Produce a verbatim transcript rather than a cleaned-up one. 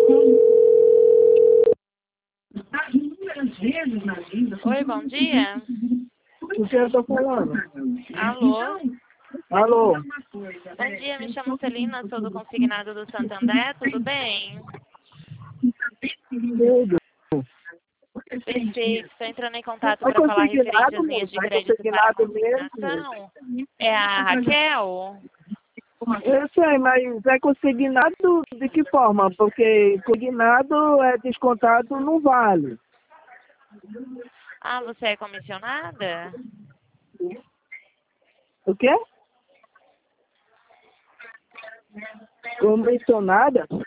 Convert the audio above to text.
Oi, bom dia. O que eu tô falando? Alô? Alô? Bom dia, me chamo Celina, sou do consignado do Santander, tudo bem? Tudo. Perfeito, estou entrando em contato Vai para falar conseguir referente nada, às linhas moço? de Vai crédito conseguir para nada mesmo? consignação. É a Raquel? Eu sei, mas vai consignado de que forma? Porque consignado é descontado no vale. Ah, você é comissionada? O quê? Comissionada?